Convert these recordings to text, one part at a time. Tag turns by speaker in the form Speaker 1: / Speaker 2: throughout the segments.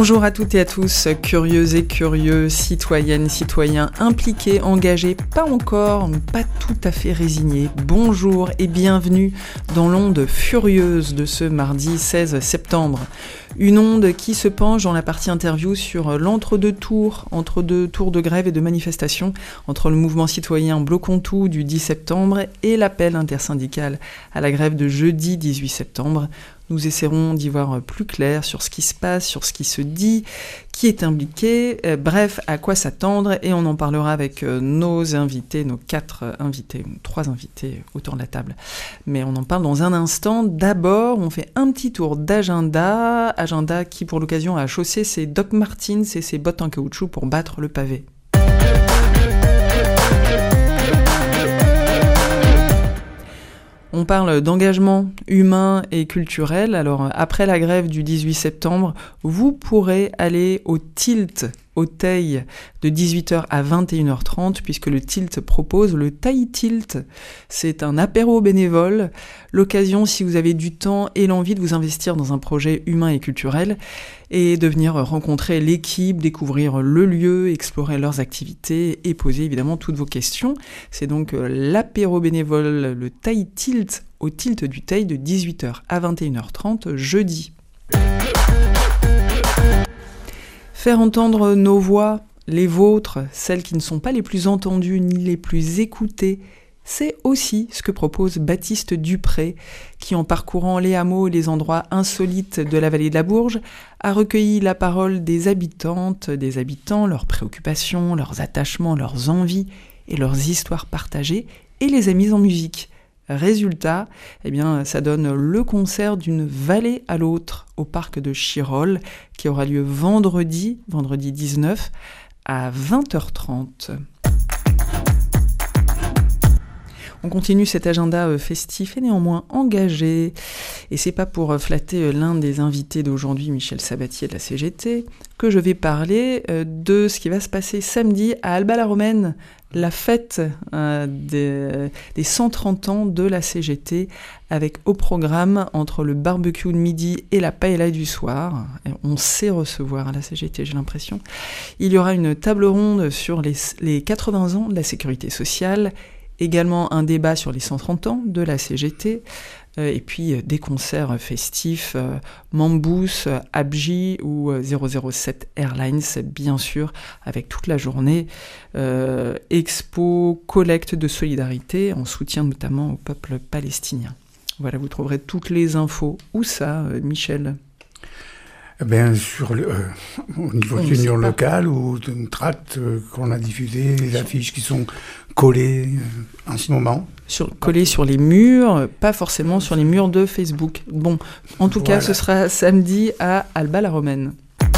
Speaker 1: Bonjour à toutes et à tous, curieuses et curieux, citoyennes, citoyens impliqués, engagés, pas encore, mais pas tout à fait résignés. Bonjour et bienvenue dans l'onde furieuse de ce mardi 16 septembre. Une onde qui se penche dans la partie interview sur l'entre-deux tours, entre deux tours de grève et de manifestation, entre le mouvement citoyen Bloquons tout du 10 septembre et l'appel intersyndical à la grève de jeudi 18 septembre. Nous essaierons d'y voir plus clair sur ce qui se passe, sur ce qui se dit, qui est impliqué, bref, à quoi s'attendre, et on en parlera avec nos invités, nos 3 invités autour de la table. Mais on en parle dans un instant. D'abord, on fait un petit tour d'agenda qui pour l'occasion a chaussé ses Doc Martens et ses bottes en caoutchouc pour battre le pavé. On parle d'engagement humain et culturel. Alors, après la grève du 18 septembre, vous pourrez aller au Tilt, au Teil, de 18h à 21h30, puisque le Tilt propose le Taille Tilt. C'est un apéro bénévole, l'occasion, si vous avez du temps et l'envie de vous investir dans un projet humain et culturel, et de venir rencontrer l'équipe, découvrir le lieu, explorer leurs activités et poser évidemment toutes vos questions. C'est donc l'apéro bénévole, le Taille Tilt, au Tilt du Teil de 18h à 21h30 jeudi. Faire entendre nos voix, les vôtres, celles qui ne sont pas les plus entendues ni les plus écoutées, c'est aussi ce que propose Baptiste Dupré, qui en parcourant les hameaux et les endroits insolites de la vallée de la Bourge, a recueilli la parole des habitantes, des habitants, leurs préoccupations, leurs attachements, leurs envies et leurs histoires partagées, et les a mises en musique. Résultat, ça donne le concert d'une vallée à l'autre au parc de Chirolles, qui aura lieu vendredi 19 à 20h30. On continue cet agenda festif et néanmoins engagé. Et c'est pas pour flatter l'un des invités d'aujourd'hui, Michel Sabatier de la CGT, que je vais parler de ce qui va se passer samedi à Alba-la-Romaine, la fête des 130 ans de la CGT, avec au programme, entre le barbecue de midi et la paella du soir, on sait recevoir à la CGT, j'ai l'impression, il y aura une table ronde sur les 80 ans de la sécurité sociale, également un débat sur les 130 ans de la CGT, et puis des concerts festifs, Mambous, Abji ou 007 Airlines, bien sûr, avec toute la journée, expo, collecte de solidarité, en soutien notamment au peuple palestinien. Voilà, vous trouverez toutes les infos. Où ça, Michel ?
Speaker 2: Au niveau de l'union locale ou d'une tract qu'on a diffusé, les affiches qui sont collées en ce moment.
Speaker 1: Collées sur les murs, pas forcément sur les murs de Facebook. Bon, en tout cas, ce sera samedi à Alba-la-Romaine.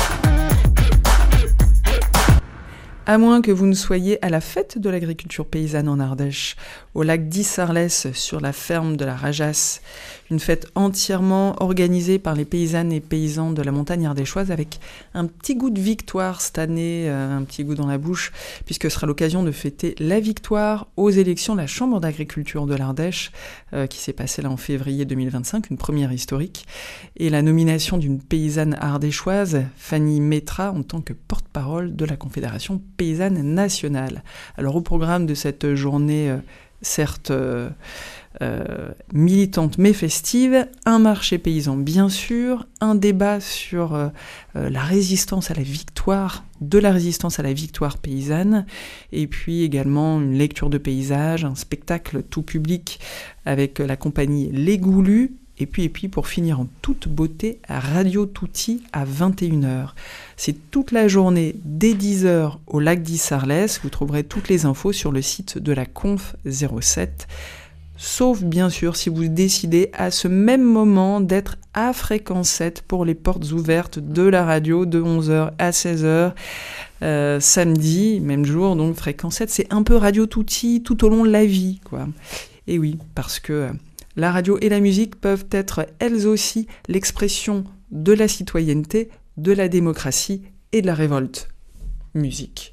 Speaker 1: À moins que vous ne soyez à la fête de l'agriculture paysanne en Ardèche, au lac d'Issarlès, sur la ferme de la Rajasse, une fête entièrement organisée par les paysannes et paysans de la montagne ardéchoise, avec un petit goût de victoire cette année, un petit goût dans la bouche, puisque ce sera l'occasion de fêter la victoire aux élections de la Chambre d'agriculture de l'Ardèche, qui s'est passée là en février 2025, une première historique, et la nomination d'une paysanne ardéchoise, Fanny Métra, en tant que porte-parole de la Confédération paysanne nationale. Alors au programme de cette journée, certes militante mais festive, un marché paysan bien sûr, un débat sur la résistance à la victoire, de la résistance à la victoire paysanne, et puis également une lecture de paysages, un spectacle tout public avec la compagnie Les Goulus, et puis pour finir en toute beauté, à Radio Touti à 21h. C'est toute la journée dès 10h au lac d'Issarlès. Vous trouverez toutes les infos sur le site de la Conf 07. Sauf bien sûr si vous décidez à ce même moment d'être à Fréquence 7 pour les portes ouvertes de la radio de 11h à 16h. Samedi, même jour, donc Fréquence 7, c'est un peu Radio Touti tout au long de la vie, quoi. Et oui, parce que la radio et la musique peuvent être elles aussi l'expression de la citoyenneté, de la démocratie et de la révolte. Musique.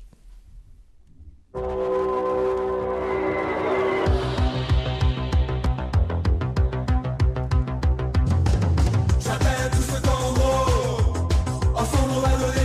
Speaker 3: J'appelle tout ce Congo, en son nom va le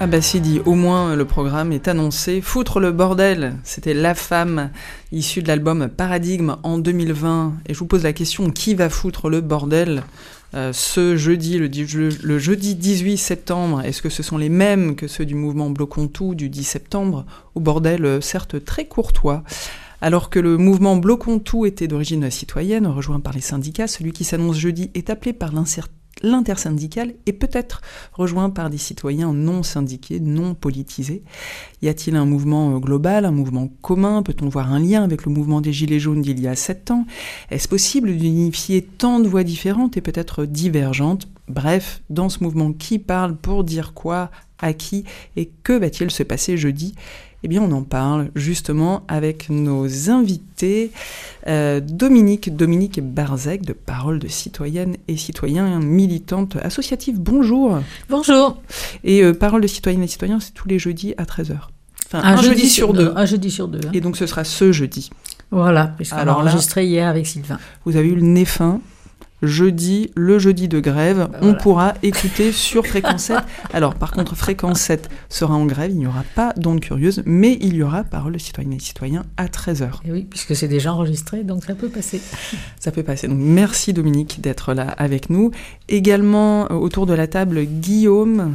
Speaker 1: Ah bah c'est dit, au moins le programme est annoncé. Foutre le bordel, c'était La Femme, issue de l'album Paradigme en 2020. Et je vous pose la question, qui va foutre le bordel ce jeudi, le jeudi 18 septembre? Est-ce que ce sont les mêmes que ceux du mouvement Bloquons Tout du 10 septembre? Au bordel certes très courtois. Alors que le mouvement Bloquons Tout était d'origine citoyenne, rejoint par les syndicats, celui qui s'annonce jeudi est appelé par l'intersyndicale et peut-être rejoint par des citoyens non syndiqués, non politisés. Y a-t-il un mouvement global, un mouvement commun? Peut-on voir un lien avec le mouvement des Gilets jaunes d'il y a 7 ans? Est-ce possible d'unifier tant de voix différentes et peut-être divergentes? Bref, dans ce mouvement, qui parle pour dire quoi, à qui, et que va-t-il se passer jeudi? Eh bien, on en parle justement avec nos invités. Dominique Barzec, de Parole de citoyennes et citoyens, militante associative. Bonjour.
Speaker 3: Bonjour.
Speaker 1: Et Parole de citoyennes et citoyens, c'est tous les jeudis à 13h. Enfin,
Speaker 3: un
Speaker 1: jeudi sur deux.
Speaker 3: Un jeudi sur deux. Hein.
Speaker 1: Et donc, ce sera ce jeudi.
Speaker 3: Voilà, puisqu'on a enregistré hier avec Sylvain.
Speaker 1: Vous avez eu le nez fin. Jeudi, le jeudi de grève, on pourra écouter sur Fréquence 7. Alors, par contre, Fréquence 7 sera en grève, il n'y aura pas d'ondes curieuses, mais il y aura Parole de citoyennes et citoyens à 13h.
Speaker 3: Et oui, puisque c'est déjà enregistré, donc ça peut passer.
Speaker 1: Ça peut passer. Donc, merci Dominique d'être là avec nous. Également, autour de la table, Guillaume,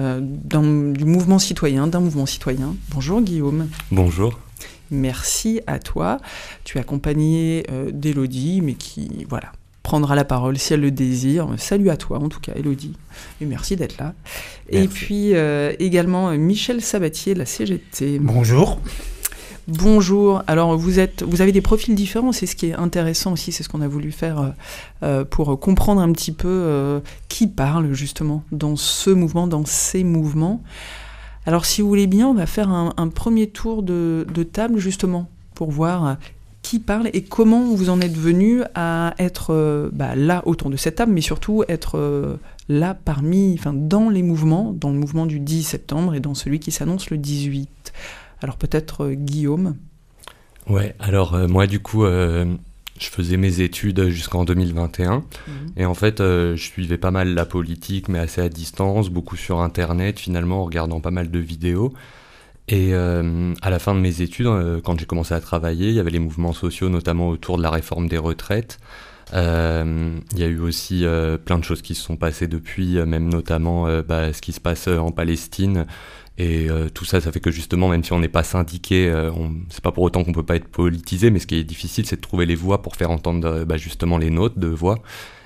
Speaker 1: du mouvement citoyen, d'un mouvement citoyen. Bonjour Guillaume.
Speaker 4: Bonjour.
Speaker 1: Merci à toi. Tu es accompagné d'Élodie, mais qui, voilà, prendra la parole si elle le désire. Salut à toi, en tout cas, Élodie. Et merci d'être là. Merci. Et puis, également, Michel Sabatier, de la CGT.
Speaker 2: Bonjour.
Speaker 1: Bonjour. Alors, vous avez des profils différents. C'est ce qui est intéressant aussi. C'est ce qu'on a voulu faire pour comprendre un petit peu qui parle, justement, dans ce mouvement, dans ces mouvements. Alors, si vous voulez bien, on va faire un premier tour de table, justement, pour voir qui parle et comment vous en êtes venu à être là autour de cette table, mais surtout être là dans les mouvements, dans le mouvement du 10 septembre et dans celui qui s'annonce le 18. Alors peut-être Guillaume.
Speaker 4: Ouais, alors moi du coup, je faisais mes études jusqu'en 2021 et en fait je suivais pas mal la politique mais assez à distance, beaucoup sur internet finalement en regardant pas mal de vidéos. Et à la fin de mes études, quand j'ai commencé à travailler, il y avait les mouvements sociaux, notamment autour de la réforme des retraites. Il y a eu aussi plein de choses qui se sont passées depuis, même notamment ce qui se passe en Palestine. Et tout ça, ça fait que justement, même si on n'est pas syndiqué, c'est pas pour autant qu'on peut pas être politisé, mais ce qui est difficile, c'est de trouver les voix pour faire entendre justement les nôtres de voix.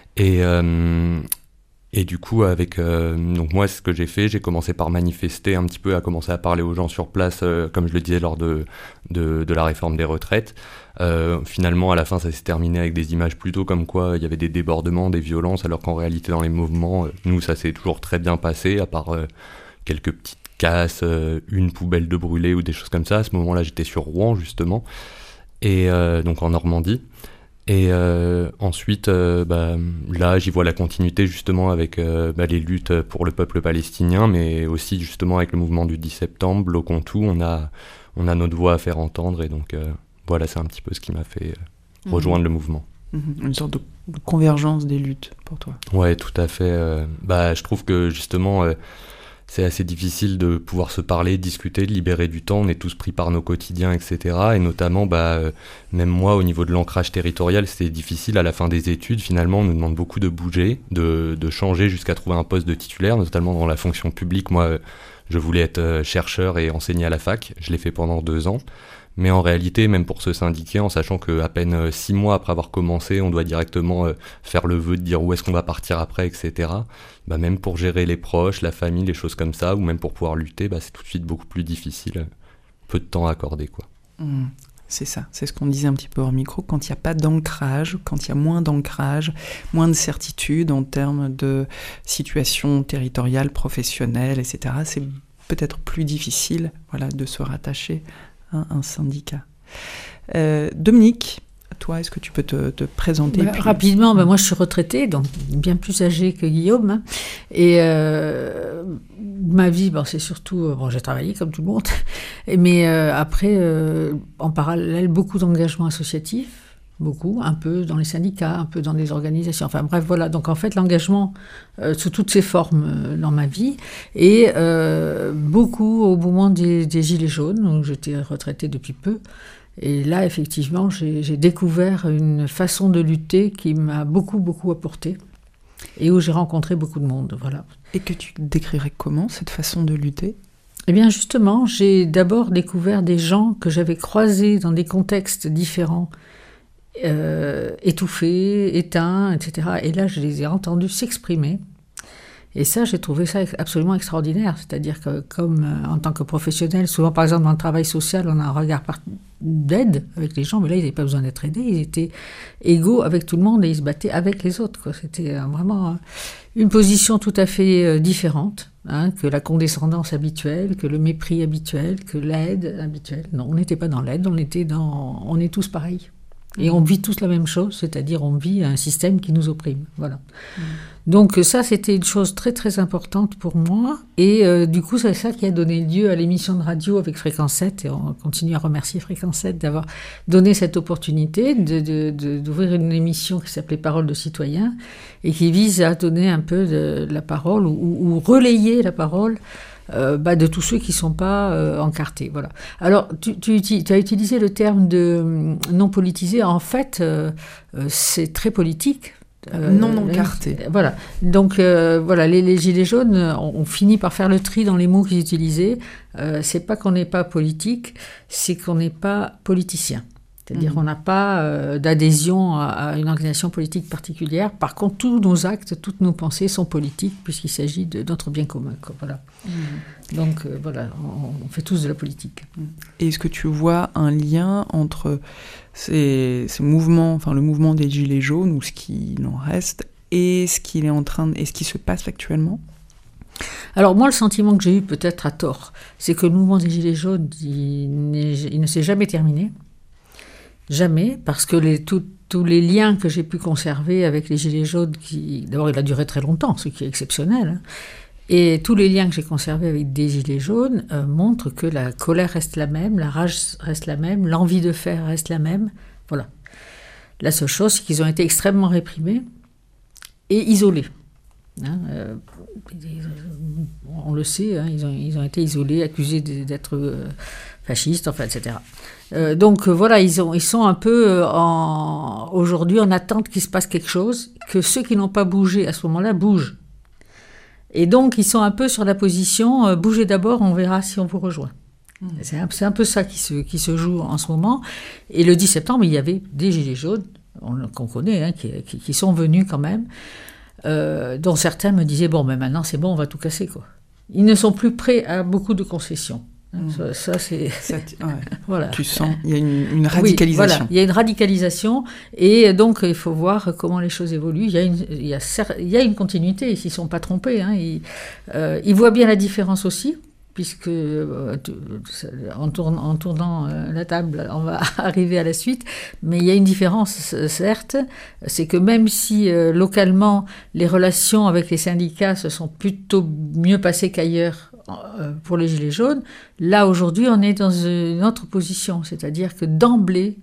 Speaker 4: Et du coup, donc moi, ce que j'ai fait, j'ai commencé par manifester un petit peu, à commencer à parler aux gens sur place, comme je le disais lors de la réforme des retraites. Finalement, à la fin, ça s'est terminé avec des images plutôt comme quoi il y avait des débordements, des violences, alors qu'en réalité, dans les mouvements, nous, ça s'est toujours très bien passé, à part quelques petites casses, une poubelle de brûlée ou des choses comme ça. À ce moment-là, j'étais sur Rouen, justement, et donc en Normandie. Et ensuite, là, j'y vois la continuité justement avec les luttes pour le peuple palestinien, mais aussi justement avec le mouvement du 10 septembre, Bloquons Tout, on a notre voix à faire entendre, et donc voilà, c'est un petit peu ce qui m'a fait rejoindre le mouvement.
Speaker 1: Une sorte de convergence des luttes pour toi.
Speaker 4: Ouais, tout à fait. Je trouve que justement, c'est assez difficile de pouvoir se parler, discuter, de libérer du temps. On est tous pris par nos quotidiens, etc. Et notamment, même moi, au niveau de l'ancrage territorial, c'était difficile. À la fin des études, finalement, on nous demande beaucoup de bouger, de changer jusqu'à trouver un poste de titulaire, notamment dans la fonction publique. Moi, je voulais être chercheur et enseigner à la fac. Je l'ai fait pendant 2 ans. Mais en réalité, même pour se syndiquer, en sachant qu'à peine 6 mois après avoir commencé, on doit directement faire le vœu de dire où est-ce qu'on va partir après, etc. Même pour gérer les proches, la famille, les choses comme ça, ou même pour pouvoir lutter, c'est tout de suite beaucoup plus difficile. Peu de temps à accorder, quoi.
Speaker 1: C'est ça, c'est ce qu'on disait un petit peu hors micro, quand il n'y a pas d'ancrage, quand il y a moins d'ancrage, moins de certitude en termes de situation territoriale, professionnelle, etc., c'est peut-être plus difficile, de se rattacher un syndicat. Dominique, toi, est-ce que tu peux te présenter
Speaker 3: Rapidement, moi je suis retraitée, donc bien plus âgée que Guillaume. Hein, et ma vie, c'est surtout... j'ai travaillé comme tout le monde, mais après, en parallèle, beaucoup d'engagement associatif. beaucoup, un peu dans les syndicats, un peu dans les organisations. Enfin bref, voilà. Donc en fait, l'engagement sous toutes ses formes dans ma vie, et beaucoup au moment des Gilets jaunes, où j'étais retraitée depuis peu. Et là, effectivement, j'ai découvert une façon de lutter qui m'a beaucoup, beaucoup apporté, et où j'ai rencontré beaucoup de monde, voilà.
Speaker 1: Et que tu décrirais comment, cette façon de lutter ?
Speaker 3: Eh bien, justement, j'ai d'abord découvert des gens que j'avais croisés dans des contextes différents, étouffés, éteints, etc. Et là, je les ai entendus s'exprimer. Et ça, j'ai trouvé ça absolument extraordinaire. C'est-à-dire que, comme en tant que professionnel, souvent, par exemple, dans le travail social, on a un regard d'aide avec les gens, mais là, ils n'avaient pas besoin d'être aidés. Ils étaient égaux avec tout le monde et ils se battaient avec les autres, quoi. C'était vraiment une position tout à fait différente, hein, que la condescendance habituelle, que le mépris habituel, que l'aide habituelle. Non, on n'était pas dans l'aide, on est tous pareils. Et on vit tous la même chose, c'est-à-dire on vit un système qui nous opprime. Voilà. Donc ça, c'était une chose très très importante pour moi. Et du coup, c'est ça qui a donné lieu à l'émission de radio avec Fréquence 7. Et on continue à remercier Fréquence 7 d'avoir donné cette opportunité d'ouvrir une émission qui s'appelait Parole de citoyens et qui vise à donner un peu de la parole ou relayer la parole de tous ceux qui ne sont pas encartés. Voilà. Alors, tu as utilisé le terme de non politisé. En fait, c'est très politique.
Speaker 1: Non encarté.
Speaker 3: Voilà. Donc, voilà, les Gilets jaunes ont fini par faire le tri dans les mots qu'ils utilisaient. C'est pas qu'on n'est pas politique, c'est qu'on n'est pas politicien. C'est-à-dire qu'on n'a pas d'adhésion à une organisation politique particulière. Par contre, tous nos actes, toutes nos pensées sont politiques, puisqu'il s'agit de notre bien commun, quoi. Voilà. Donc, voilà, on fait tous de la politique.
Speaker 1: Et est-ce que tu vois un lien entre ces mouvements, enfin le mouvement des Gilets jaunes, ou ce qu'il en reste, et ce qui se passe actuellement ?
Speaker 3: Alors moi, le sentiment que j'ai eu, peut-être à tort, c'est que le mouvement des Gilets jaunes, il ne s'est jamais terminé. Jamais, parce que tous les liens que j'ai pu conserver avec les Gilets jaunes, d'abord il a duré très longtemps, ce qui est exceptionnel, hein, et tous les liens que j'ai conservés avec des Gilets jaunes montrent que la colère reste la même, la rage reste la même, l'envie de faire reste la même, voilà. La seule chose, c'est qu'ils ont été extrêmement réprimés et isolés. Hein, on le sait, hein, ils ont été isolés, accusés d'être fascistes, enfin, etc. Donc voilà, ils sont un peu aujourd'hui en attente qu'il se passe quelque chose, que ceux qui n'ont pas bougé à ce moment-là bougent. Et donc ils sont un peu sur la position bougez d'abord, on verra si on vous rejoint. C'est un peu ça qui se joue en ce moment. Et le 10 septembre, il y avait des Gilets jaunes, qu'on connaît, hein, qui sont venus quand même, dont certains me disaient bon, mais maintenant c'est bon, on va tout casser, quoi. Ils ne sont plus prêts à beaucoup de concessions. Ça c'est... voilà.
Speaker 1: Tu sens, il y a une radicalisation.
Speaker 3: Oui, voilà, il y a une radicalisation, et donc il faut voir comment les choses évoluent. Il y a une continuité, ils s'y sont pas trompés, hein. Ils voient bien la différence aussi, puisque en tournant la table, on va arriver à la suite, mais il y a une différence, certes, c'est que même si localement, les relations avec les syndicats se sont plutôt mieux passées qu'ailleurs pour les Gilets jaunes, là aujourd'hui on est dans une autre position, c'est-à-dire que d'emblée,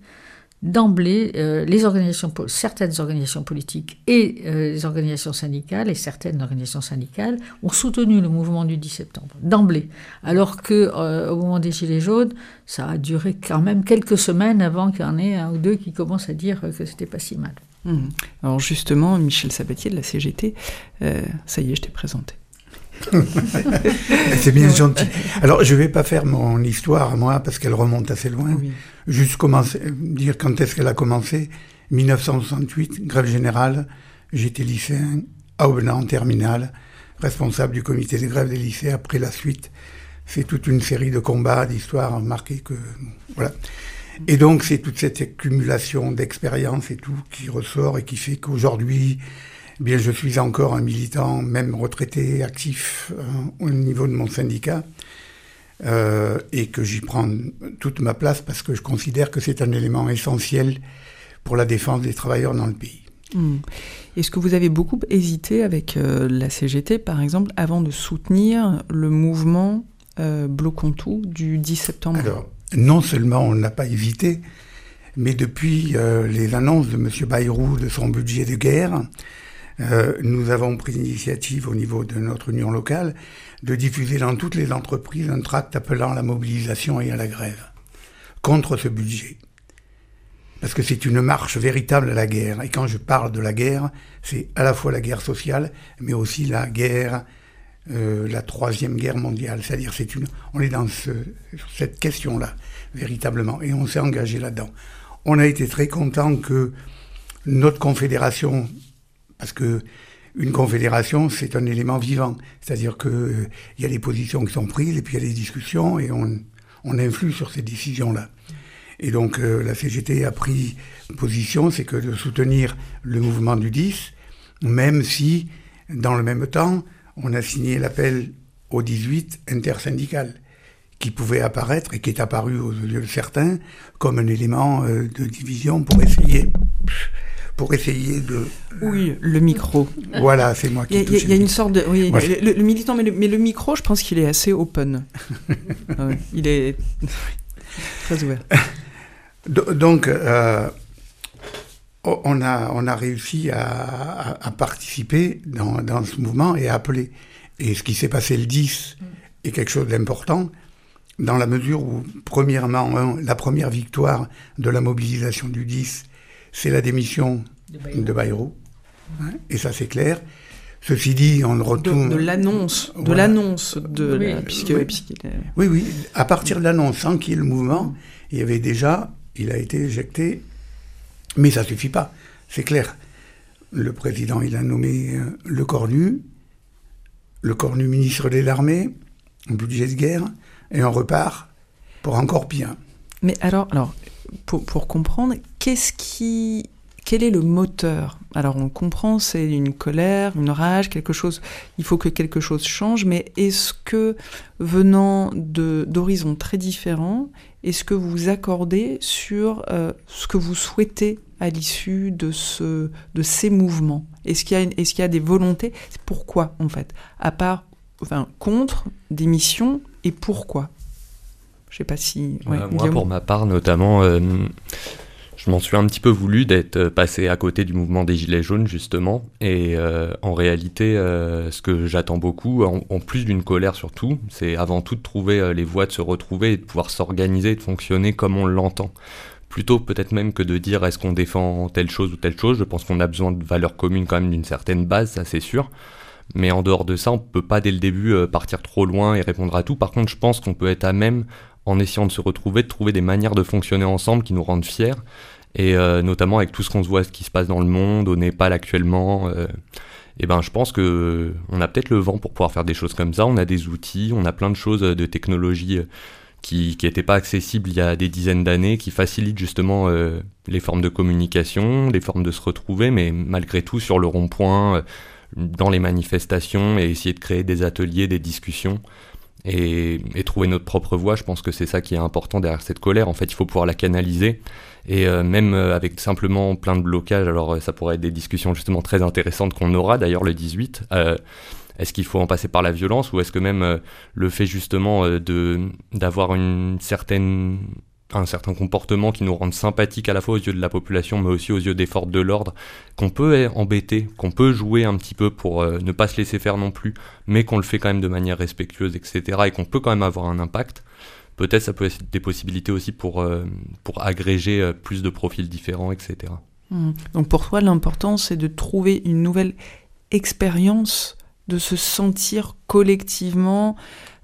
Speaker 3: certaines organisations politiques et les organisations syndicales et certaines organisations syndicales ont soutenu le mouvement du 10 septembre, d'emblée. Alors qu'au moment des Gilets jaunes, ça a duré quand même quelques semaines avant qu'il y en ait un ou deux qui commencent à dire que c'était pas si mal.
Speaker 1: Alors justement, Michel Sabatier de la CGT, ça y est, je t'ai présenté.
Speaker 2: C'est bien gentil. Alors, je ne vais pas faire mon histoire, moi, parce qu'elle remonte assez loin. Oui. Juste dire quand est-ce qu'elle a commencé. 1968, grève générale. J'étais lycéen à Aubenas en terminale, responsable du comité de grève des lycées. Après la suite, c'est toute une série de combats, d'histoires marquées que... Voilà. Et donc, c'est toute cette accumulation d'expérience et tout qui ressort et qui fait qu'aujourd'hui... Bien, je suis encore un militant, même retraité, actif au niveau de mon syndicat, et que j'y prends toute ma place parce que je considère que c'est un élément essentiel pour la défense des travailleurs dans le pays.
Speaker 1: Est-ce que vous avez beaucoup hésité avec la CGT, par exemple, avant de soutenir le mouvement Bloquons tout du 10 septembre ?
Speaker 2: Alors, non seulement on n'a pas hésité, Mais depuis les annonces de M. Bayrou de son budget de guerre, nous avons pris l'initiative au niveau de notre union locale de diffuser dans toutes les entreprises un tract appelant à la mobilisation et à la grève contre ce budget. Parce que c'est une marche véritable à la guerre. Et quand je parle de la guerre, c'est à la fois la guerre sociale, mais aussi la guerre, la troisième guerre mondiale. C'est-à-dire, on est dans cette question-là, véritablement. Et on s'est engagé là-dedans. On a été très contents que notre confédération, parce que une confédération, c'est un élément vivant. C'est-à-dire qu'il y a des positions qui sont prises, et puis il y a des discussions, et on influe sur ces décisions-là. Et donc la CGT a pris position, c'est que de soutenir le mouvement du 10, même si, dans le même temps, on a signé l'appel au 18 intersyndical, qui pouvait apparaître, et qui est apparu aux yeux de certains, comme un élément de division pour essayer de...
Speaker 1: Oui, le micro.
Speaker 2: Voilà, c'est moi qui touche.
Speaker 1: Il y a une sorte de... Oui,
Speaker 2: moi,
Speaker 1: le militant, mais le micro, je pense qu'il est assez open. Il est très ouvert.
Speaker 2: Donc, on a réussi à participer dans ce mouvement et à appeler. Et ce qui s'est passé le 10 est quelque chose d'important, dans la mesure où, premièrement, la première victoire de la mobilisation du 10, c'est la démission de Bayrou. Hein, et ça, c'est clair. Ceci dit, on retourne...
Speaker 1: De l'annonce.
Speaker 2: Voilà.
Speaker 1: De l'annonce.
Speaker 2: Oui. À partir de l'annonce, sans qu'il y ait le mouvement, il y avait déjà... Il a été éjecté, mais ça ne suffit pas, c'est clair. Le président, il a nommé le Cornu ministre de l'armée, un budget de guerre, et on repart pour encore pire.
Speaker 1: Mais alors pour comprendre, quel est le moteur ? Alors on comprend, c'est une colère, une rage, quelque chose, il faut que quelque chose change, mais est-ce que, venant d'horizons très différents, est-ce que vous vous accordez sur ce que vous souhaitez à l'issue de ces mouvements ? Est-ce qu'il y a des volontés ? Pourquoi, en fait ? À part, contre, démission, et pourquoi ? Je ne sais pas si...
Speaker 4: Ouais, moi, pour ma part, notamment... je m'en suis un petit peu voulu d'être passé à côté du mouvement des Gilets jaunes, justement. Et en réalité, ce que j'attends beaucoup, en plus d'une colère surtout, c'est avant tout de trouver les voies de se retrouver et de pouvoir s'organiser et de fonctionner comme on l'entend. Plutôt peut-être même que de dire est-ce qu'on défend telle chose ou telle chose. Je pense qu'on a besoin de valeurs communes quand même d'une certaine base, ça c'est sûr. Mais en dehors de ça, on peut pas dès le début partir trop loin et répondre à tout. Par contre, je pense qu'on peut être à même, en essayant de se retrouver, de trouver des manières de fonctionner ensemble qui nous rendent fiers. Et notamment avec tout ce qu'on se voit, ce qui se passe dans le monde, au Népal actuellement, et je pense que on a peut-être le vent pour pouvoir faire des choses comme ça. On a des outils, on a plein de choses de technologie qui n'étaient pas accessibles il y a des dizaines d'années, qui facilitent justement les formes de communication, les formes de se retrouver, mais malgré tout sur le rond-point, dans les manifestations, et essayer de créer des ateliers, des discussions. Et trouver notre propre voie, je pense que c'est ça qui est important derrière cette colère. En fait, il faut pouvoir la canaliser. Et même avec simplement plein de blocages, alors ça pourrait être des discussions justement très intéressantes qu'on aura d'ailleurs le 18. Est-ce qu'il faut en passer par la violence, ou est-ce que même le fait justement d'avoir un certain comportement qui nous rende sympathiques à la fois aux yeux de la population, mais aussi aux yeux des forces de l'ordre, qu'on peut embêter, qu'on peut jouer un petit peu pour ne pas se laisser faire non plus, mais qu'on le fait quand même de manière respectueuse, etc., et qu'on peut quand même avoir un impact. Peut-être ça peut être des possibilités aussi pour agréger plus de profils différents, etc.
Speaker 1: Donc pour toi, l'important, c'est de trouver une nouvelle expérience, de se sentir collectivement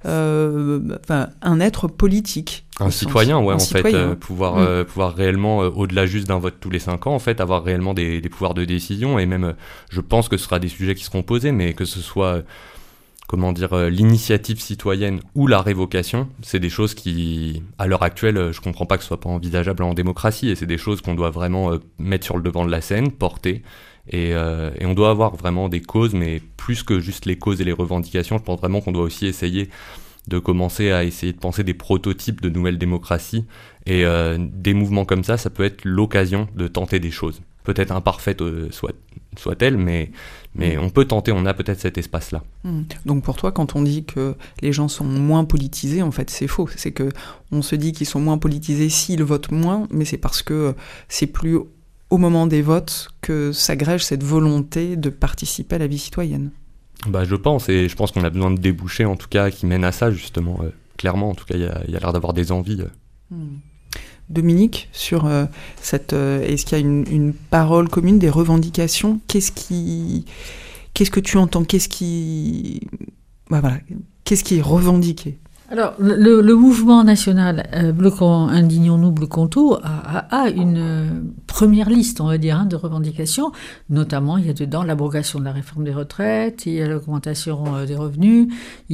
Speaker 1: un être politique.
Speaker 4: Un citoyen, ouais, en fait, pouvoir réellement, au-delà juste d'un vote tous les 5 ans, en fait, avoir réellement des pouvoirs de décision, et même, je pense que ce sera des sujets qui seront posés, mais que ce soit... l'initiative citoyenne ou la révocation, c'est des choses qui, à l'heure actuelle, je comprends pas que ce soit pas envisageable en démocratie, et c'est des choses qu'on doit vraiment mettre sur le devant de la scène, porter, et on doit avoir vraiment des causes, mais plus que juste les causes et les revendications, je pense vraiment qu'on doit aussi essayer de commencer à essayer de penser des prototypes de nouvelles démocraties, et des mouvements comme ça peut être l'occasion de tenter des choses. peut-être imparfaite soit-elle, mais on peut tenter, on a peut-être cet espace-là.
Speaker 1: Donc pour toi, quand on dit que les gens sont moins politisés, en fait c'est faux. C'est que on se dit qu'ils sont moins politisés s'ils votent moins, mais c'est parce que c'est plus au moment des votes que s'agrège cette volonté de participer à la vie citoyenne.
Speaker 4: Je pense qu'on a besoin de débouchés, en tout cas, qui mènent à ça, justement. Clairement, en tout cas, il y a l'air d'avoir des envies.
Speaker 1: Dominique, sur est-ce qu'il y a une parole commune, des revendications ? Qu'est-ce que tu entends ? Qu'est-ce qui est revendiqué ?
Speaker 3: Alors, le mouvement national Indignons-nous, Bleu-Conto a une première liste, on va dire, de revendications. Notamment, il y a dedans l'abrogation de la réforme des retraites, il y a l'augmentation des revenus,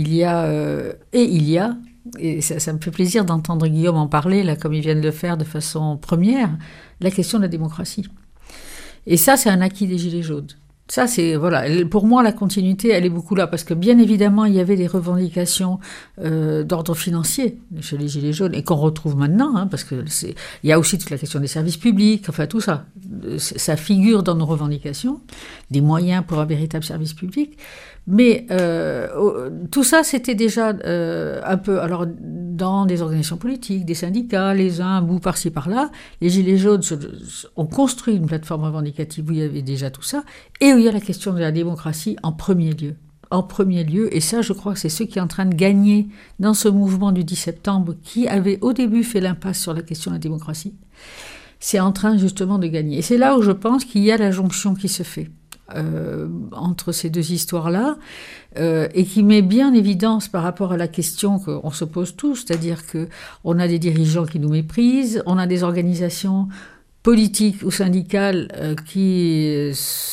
Speaker 3: et ça me fait plaisir d'entendre Guillaume en parler, là, comme il vient de le faire de façon première, la question de la démocratie. Et ça, c'est un acquis des Gilets jaunes. Ça, pour moi, la continuité, elle est beaucoup là, parce que bien évidemment, il y avait des revendications d'ordre financier chez les Gilets jaunes, et qu'on retrouve maintenant, parce que il y a aussi toute la question des services publics, enfin tout ça. Ça figure dans nos revendications, des moyens pour un véritable service public. Mais tout ça, c'était déjà un peu... Alors, dans des organisations politiques, des syndicats, les uns un bout par-ci, par-là, les Gilets jaunes ont construit une plateforme revendicative où il y avait déjà tout ça, et où il y a la question de la démocratie en premier lieu. En premier lieu, et ça, je crois que c'est ce qui est en train de gagner dans ce mouvement du 10 septembre, qui avait au début fait l'impasse sur la question de la démocratie. C'est en train justement de gagner. Et c'est là où je pense qu'il y a la jonction qui se fait. Entre ces deux histoires-là, et qui met bien en évidence par rapport à la question qu'on se pose tous, c'est-à-dire qu'on a des dirigeants qui nous méprisent, on a des organisations politiques ou syndicales qui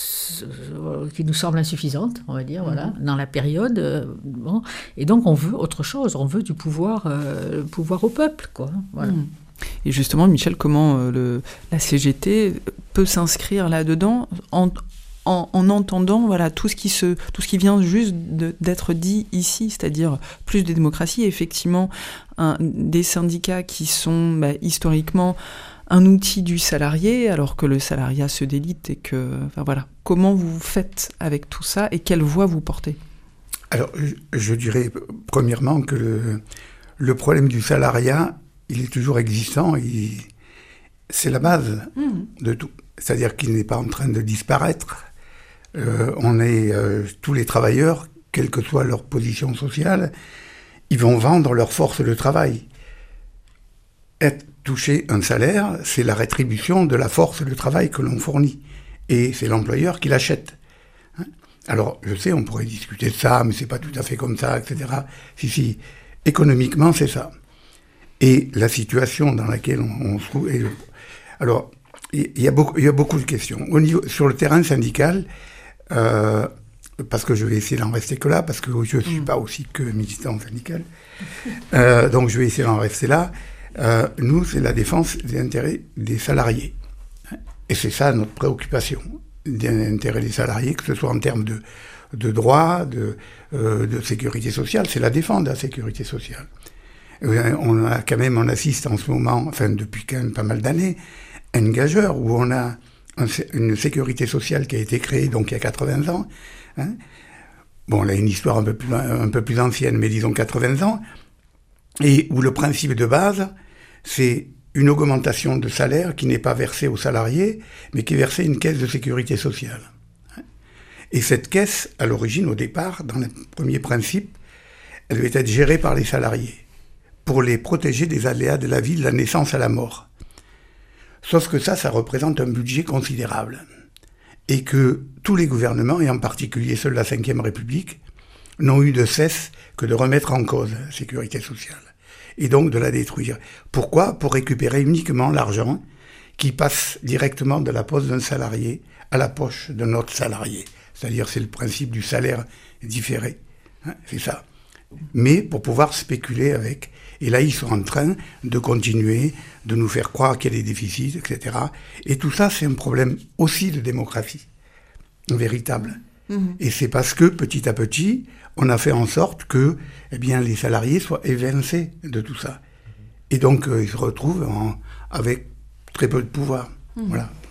Speaker 3: nous semblent insuffisantes, on va dire, voilà, dans la période. Et donc on veut autre chose, on veut du pouvoir au peuple, quoi. Voilà.
Speaker 1: Et justement, Michel, comment la CGT peut s'inscrire là-dedans en entendant tout ce qui vient juste d'être dit ici, c'est-à-dire plus de démocratie, et effectivement des syndicats qui sont historiquement un outil du salarié, alors que le salariat se délite et que comment vous faites avec tout ça et quelle voix vous portez ?
Speaker 2: Alors je dirais premièrement que le problème du salariat, il est toujours existant, c'est la base de tout, c'est-à-dire qu'il n'est pas en train de disparaître. On est tous les travailleurs, quelle que soit leur position sociale, ils vont vendre leur force de travail. Toucher un salaire, c'est la rétribution de la force de travail que l'on fournit. Et c'est l'employeur qui l'achète. Alors, je sais, on pourrait discuter de ça, mais c'est pas tout à fait comme ça, etc. Si, économiquement, c'est ça. Et la situation dans laquelle on se trouve... Alors, il y a beaucoup de questions. Sur le terrain syndical... parce que je vais essayer d'en rester que là, parce que je ne suis pas aussi que militant syndical. Donc je vais essayer d'en rester là. Nous, c'est la défense des intérêts des salariés. Et c'est ça notre préoccupation, des intérêts des salariés, que ce soit en termes de droits, de sécurité sociale. C'est la défense de la sécurité sociale. On assiste en ce moment, enfin depuis quand même pas mal d'années, à une gageure où on a une sécurité sociale qui a été créée donc il y a 80 ans. Bon, là, une histoire un peu plus ancienne, mais disons 80 ans, et où le principe de base, c'est une augmentation de salaire qui n'est pas versée aux salariés, mais qui est versée à une caisse de sécurité sociale. Et cette caisse, à l'origine, au départ, dans le premier principe, elle devait être gérée par les salariés, pour les protéger des aléas de la vie, de la naissance à la mort. Sauf que ça représente un budget considérable. Et que tous les gouvernements, et en particulier ceux de la Ve République, n'ont eu de cesse que de remettre en cause la sécurité sociale. Et donc de la détruire. Pourquoi ? Pour récupérer uniquement l'argent qui passe directement de la poche d'un salarié à la poche d'un autre salarié. C'est-à-dire, c'est le principe du salaire différé. C'est ça. Mais pour pouvoir spéculer avec. Et là, ils sont en train de continuer de nous faire croire qu'il y a des déficits, etc. Et tout ça, c'est un problème aussi de démocratie, véritable. Et c'est parce que, petit à petit, on a fait en sorte que les salariés soient évincés de tout ça. Et donc, ils se retrouvent avec très peu de pouvoir. Voilà.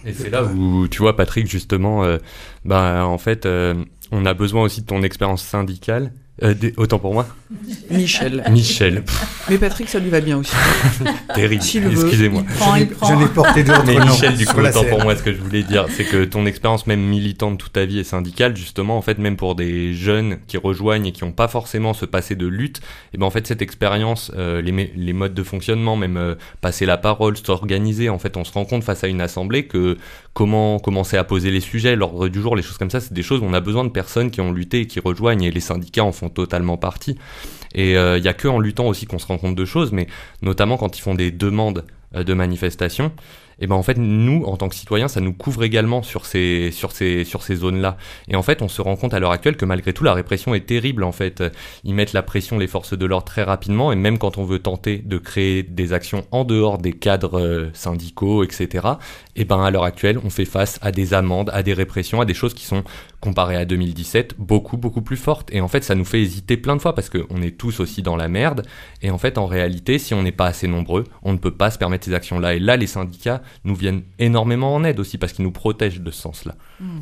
Speaker 4: Et c'est là où, tu vois, Patrick, justement, en fait, on a besoin aussi de ton expérience syndicale. Autant pour moi.
Speaker 1: Michel. Mais Patrick, ça lui va bien aussi.
Speaker 4: Terrible, excusez-moi.
Speaker 3: Il prend.
Speaker 2: Je n'ai porté d'autres
Speaker 4: Mais
Speaker 2: noms.
Speaker 4: Michel, du coup, autant pour moi, ce que je voulais dire, c'est que ton expérience même militante toute ta vie et syndicale, justement, en fait, même pour des jeunes qui rejoignent et qui n'ont pas forcément ce passé de lutte, et ben en fait, cette expérience, les modes de fonctionnement, même passer la parole, s'organiser, en fait, on se rend compte face à une assemblée que comment commencer à poser les sujets, l'ordre du jour, les choses comme ça, c'est des choses où on a besoin de personnes qui ont lutté et qui rejoignent, et les syndicats en font totalement partie. Et il n'y a que en luttant aussi qu'on se rend compte de choses, mais notamment quand ils font des demandes de manifestation, et ben en fait nous en tant que citoyens ça nous couvre également sur ces zones-là. Et en fait on se rend compte à l'heure actuelle que malgré tout la répression est terrible en fait. Ils mettent la pression les forces de l'ordre très rapidement, et même quand on veut tenter de créer des actions en dehors des cadres syndicaux, etc. Et ben à l'heure actuelle on fait face à des amendes, à des répressions, à des choses qui sont comparées à 2017 beaucoup plus fortes. Et en fait ça nous fait hésiter plein de fois parce qu'on est tous aussi dans la merde. Et en fait en réalité si on n'est pas assez nombreux on ne peut pas se permettre ces actions-là. Et là les syndicats nous viennent énormément en aide aussi parce qu'ils nous protègent de ce sens-là.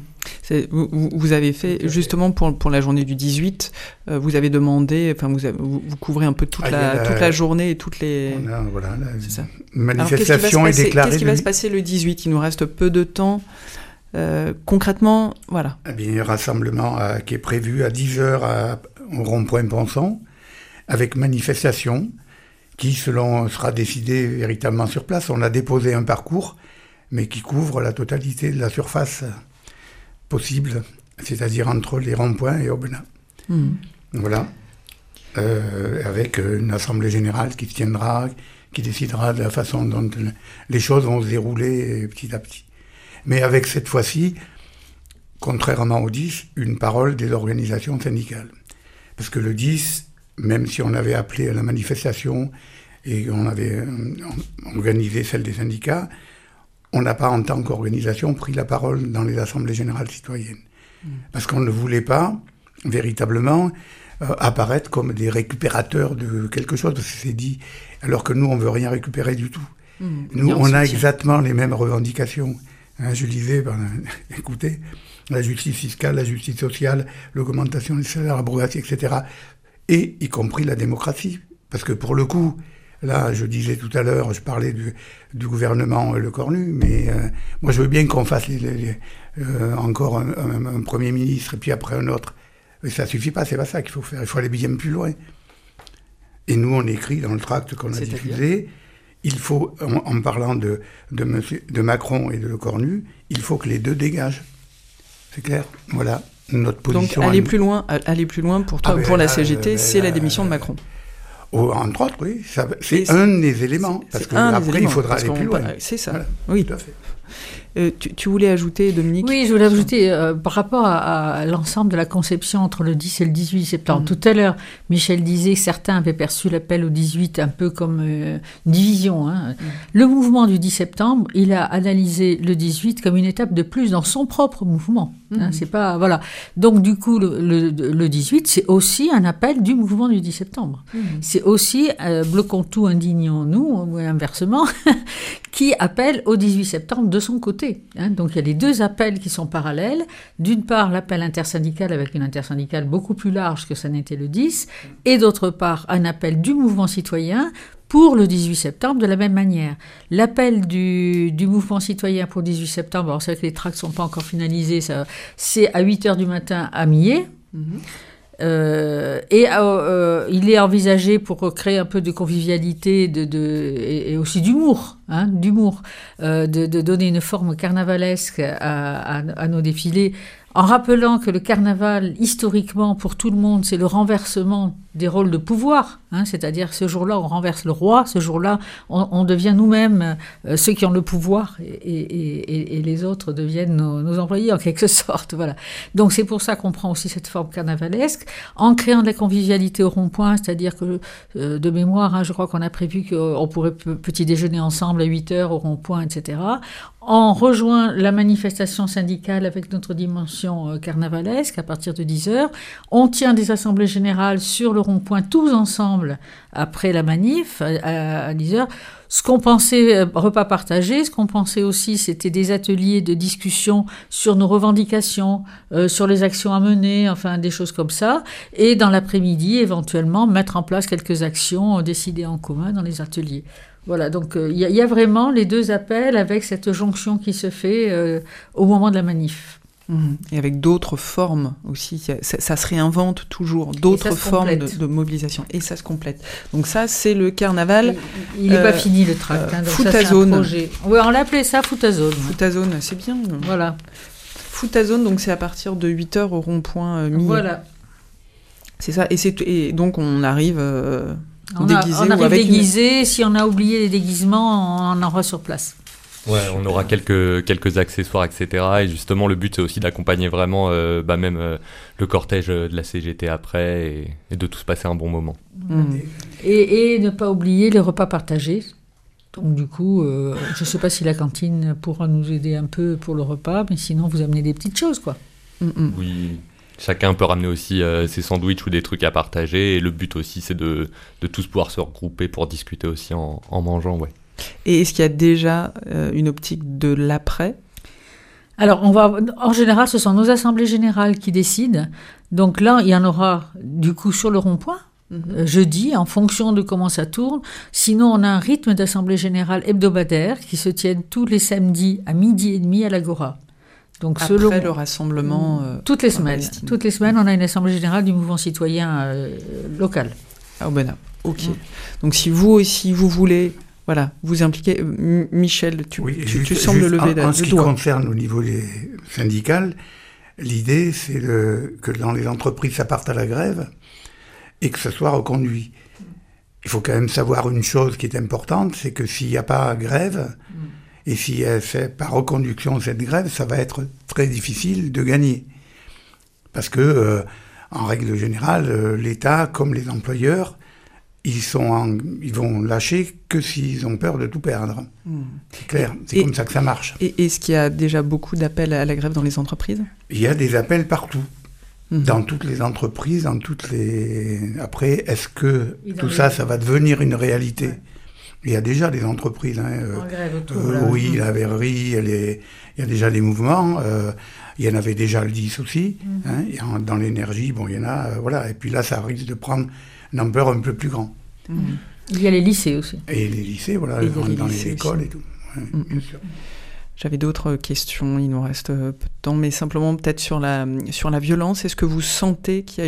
Speaker 1: Vous avez fait, justement pour la journée du 18, vous avez demandé, enfin vous couvrez un peu toute la journée et toutes les...
Speaker 2: C'est
Speaker 1: ça.
Speaker 2: Manifestation est déclarée.
Speaker 1: Qu'est-ce qui va se passer le 18 ? Il nous reste peu de temps. Concrètement, voilà.
Speaker 2: Eh bien, un rassemblement qui est prévu à 10h au rond-point Ponson, avec manifestation qui, sera décidé véritablement sur place. On a déposé un parcours, mais qui couvre la totalité de la surface possible, c'est-à-dire entre les ronds-points et Aubenas. Voilà. Avec une assemblée générale qui se tiendra, qui décidera de la façon dont les choses vont se dérouler petit à petit. Mais avec cette fois-ci, contrairement au 10, une parole des organisations syndicales. Parce que le 10, même si on avait appelé à la manifestation et on avait organisé celle des syndicats, on n'a pas, en tant qu'organisation, pris la parole dans les assemblées générales citoyennes. Parce qu'on ne voulait pas, véritablement, apparaître comme des récupérateurs de quelque chose, parce que c'est dit, alors que nous, on ne veut rien récupérer du tout. Nous, on a exactement les mêmes revendications. Je lisais, écoutez, la justice fiscale, la justice sociale, l'augmentation des salaires, l'abrogation, etc., et y compris la démocratie. Parce que pour le coup, là, je disais tout à l'heure, je parlais du gouvernement Le Cornu, mais moi je veux bien qu'on fasse encore un Premier ministre et puis après un autre. Mais ça suffit pas, c'est pas ça qu'il faut faire, il faut aller bien plus loin. Et nous, on écrit dans le tract qu'on a diffusé, il faut, en parlant de Macron et de Le Cornu, il faut que les deux dégagent. C'est clair ? Voilà notre position.
Speaker 1: Donc aller plus loin pour toi, pour la CGT, c'est la démission de Macron.
Speaker 2: Entre autres, oui. C'est un des éléments. Parce qu'après, il faudra aller plus loin.
Speaker 1: C'est ça.
Speaker 2: Voilà,
Speaker 1: oui.
Speaker 2: Tout à fait.
Speaker 1: Tu voulais ajouter, Dominique ?
Speaker 3: Oui, je voulais ajouter, par rapport à l'ensemble de la conception entre le 10 et le 18 septembre. Tout à l'heure, Michel disait que certains avaient perçu l'appel au 18 un peu comme division. Le mouvement du 10 septembre, il a analysé le 18 comme une étape de plus dans son propre mouvement. C'est pas, voilà. Donc, du coup, le 18, c'est aussi un appel du mouvement du 10 septembre. C'est aussi, bloquons tout, indignons-nous, ou inversement, qui appelle au 18 septembre de son côté. Donc il y a les deux appels qui sont parallèles. D'une part, l'appel intersyndical avec une intersyndicale beaucoup plus large que ça n'était le 10, et d'autre part, un appel du mouvement citoyen pour le 18 septembre de la même manière. L'appel du mouvement citoyen pour le 18 septembre, alors c'est vrai que les tracts ne sont pas encore finalisés, c'est à 8h du matin à Millet. Il est envisagé pour créer un peu de convivialité et aussi d'humour, de donner une forme carnavalesque à nos défilés, en rappelant que le carnaval, historiquement, pour tout le monde, c'est le renversement des rôles de pouvoir. C'est-à-dire, ce jour-là, on renverse le roi, ce jour-là, on devient nous-mêmes ceux qui ont le pouvoir, et les autres deviennent nos employés, en quelque sorte. Voilà. Donc, c'est pour ça qu'on prend aussi cette forme carnavalesque, en créant de la convivialité au rond-point, c'est-à-dire que, de mémoire, je crois qu'on a prévu qu'on pourrait petit déjeuner ensemble à 8h au rond-point, etc., on rejoint la manifestation syndicale avec notre dimension carnavalesque à partir de 10h. On tient des assemblées générales sur le le rond-point tous ensemble après la manif à 10h. Ce qu'on pensait repas partagés, ce qu'on pensait aussi, c'était des ateliers de discussion sur nos revendications, sur les actions à mener, enfin des choses comme ça. Et dans l'après-midi, éventuellement, mettre en place quelques actions décidées en commun dans les ateliers. Voilà, donc il y a vraiment les deux appels avec cette jonction qui se fait au moment de la manif.
Speaker 1: Et avec d'autres formes aussi, ça se réinvente toujours, d'autres formes de mobilisation, et ça se complète. Donc ça, c'est le carnaval.
Speaker 3: Il n'est pas fini le tract.
Speaker 1: Footazone.
Speaker 3: Oui, on l'appelait ça Footazone.
Speaker 1: Footazone, c'est bien.
Speaker 3: Voilà.
Speaker 1: Footazone, donc c'est à partir de 8h au rond-point Millet.
Speaker 3: Voilà.
Speaker 1: C'est ça, et donc on arrive déguisé.
Speaker 3: On arrive déguisé, si on a oublié les déguisements, on en aura sur place.
Speaker 4: Ouais, on aura quelques accessoires, etc. Et justement, le but, c'est aussi d'accompagner vraiment même le cortège de la CGT après et de tous passer un bon moment.
Speaker 3: Et ne pas oublier les repas partagés. Donc du coup, je ne sais pas si la cantine pourra nous aider un peu pour le repas, mais sinon, vous amenez des petites choses, quoi.
Speaker 4: Oui, chacun peut ramener aussi ses sandwichs ou des trucs à partager. Et le but aussi, c'est de tous pouvoir se regrouper pour discuter aussi en mangeant, ouais.
Speaker 1: Et est-ce qu'il y a déjà une optique de l'après ?
Speaker 3: Alors, en général, ce sont nos assemblées générales qui décident. Donc là, il y en aura du coup sur le rond-point, jeudi, en fonction de comment ça tourne. Sinon, on a un rythme d'assemblée générale hebdomadaire qui se tiennent tous les samedis à 12h30 à l'Agora. Donc,
Speaker 1: après le rassemblement
Speaker 3: toutes les semaines, on a une assemblée générale du mouvement citoyen local.
Speaker 1: À Aubenas. Ok. Donc si vous aussi, vous voulez... Voilà, vous impliquez. Michel, tu sembles lever le doigt.
Speaker 2: En ce qui concerne au niveau syndical, l'idée, c'est que dans les entreprises, ça parte à la grève et que ce soit reconduit. Il faut quand même savoir une chose qui est importante, c'est que s'il n'y a pas grève, et si elle fait par reconduction cette grève, ça va être très difficile de gagner. Parce que, en règle générale, l'État, comme les employeurs, ils vont lâcher que s'ils ont peur de tout perdre. C'est clair, c'est comme ça que ça marche.
Speaker 1: Et est-ce qu'il y a déjà beaucoup d'appels à la grève dans les entreprises ?
Speaker 2: Il y a des appels partout, dans toutes les entreprises, Après, est-ce que tout ça va devenir une réalité ? Il y a déjà des entreprises.
Speaker 3: En grève autour,
Speaker 2: oui, la verrerie, il y a déjà des mouvements. Il y en avait déjà le 10 aussi. Dans l'énergie, il y en a. Voilà. Et puis là, ça risque de prendre une ampleur un peu plus grande.
Speaker 3: Il y a les lycées aussi.
Speaker 2: Et les lycées, voilà, dans les écoles aussi. Et tout. Ouais, bien sûr.
Speaker 1: J'avais d'autres questions, il nous reste peu de temps, mais simplement peut-être sur la violence. Est-ce que vous sentez qu'il y a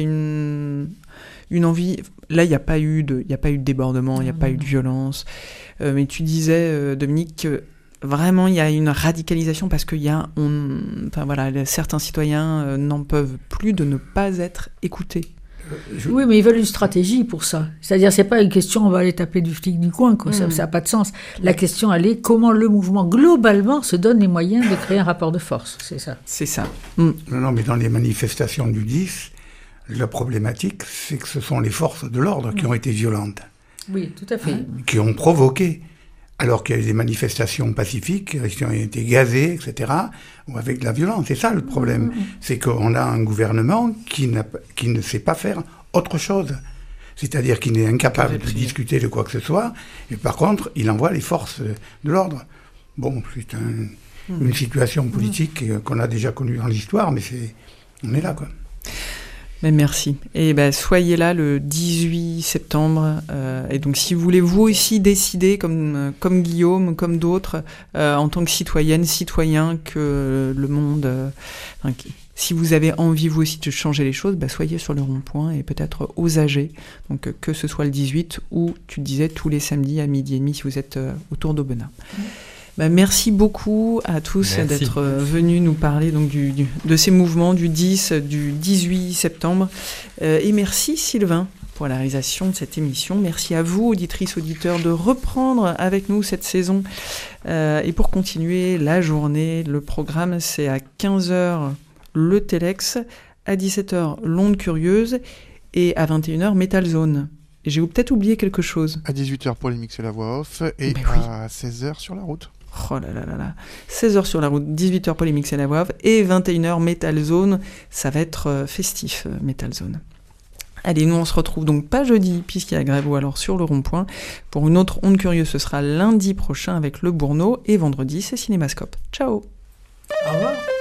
Speaker 1: une envie... Là, il n'y a pas eu de débordement, il n'y a pas eu de violence. Mais tu disais, Dominique, que vraiment, il y a une radicalisation parce que certains citoyens n'en peuvent plus de ne pas être écoutés.
Speaker 3: Oui, mais ils veulent une stratégie pour ça. C'est-à-dire, c'est pas une question, on va aller taper du flic du coin, quoi. Ça n'a pas de sens. La question, elle est comment le mouvement, globalement, se donne les moyens de créer un rapport de force. C'est ça.
Speaker 1: C'est ça.
Speaker 2: Non, mais dans les manifestations du 10, la problématique, c'est que ce sont les forces de l'ordre qui ont été violentes.
Speaker 3: Oui, tout à fait.
Speaker 2: Qui ont provoqué. Alors qu'il y a eu des manifestations pacifiques qui ont été gazées, etc., ou avec de la violence. C'est ça le problème. C'est qu'on a un gouvernement qui ne sait pas faire autre chose. C'est-à-dire qu'il est incapable de discuter de quoi que ce soit, et par contre, il envoie les forces de l'ordre. Bon, c'est une situation politique qu'on a déjà connue dans l'histoire, mais on est là, quoi.
Speaker 1: Mais merci. Et soyez là le 18 septembre. Et donc, si vous voulez vous aussi décider, comme Guillaume, comme d'autres, en tant que citoyenne, citoyen, que le monde... si vous avez envie, vous aussi, de changer les choses, soyez sur le rond-point et peut-être osagez. Donc, que ce soit le 18 ou, tu disais, tous les samedis à 12h30 si vous êtes autour d'Aubenas. Merci beaucoup à tous d'être venus nous parler donc de ces mouvements du 10, du 18 septembre. Et merci Sylvain pour la réalisation de cette émission. Merci à vous, auditrices, auditeurs, de reprendre avec nous cette saison. Et pour continuer la journée, le programme, c'est à 15h le Telex, à 17h l'Onde Curieuse et à 21h Metal Zone. Et j'ai peut-être oublié quelque chose.
Speaker 5: À 18h Polémique, c'est la voix off, et à 16h sur la route.
Speaker 1: Oh là là là là. 16h sur la route, 18h Polémique, c'est la voix off, et 21h Metal Zone. Ça va être festif, Metal Zone. Allez, nous on se retrouve donc pas jeudi, puisqu'il y a grève, ou alors sur le rond-point. Pour une autre Onde Curieuse, ce sera lundi prochain avec Le Bourneau, et vendredi, c'est Cinémascope. Ciao.
Speaker 3: Au revoir.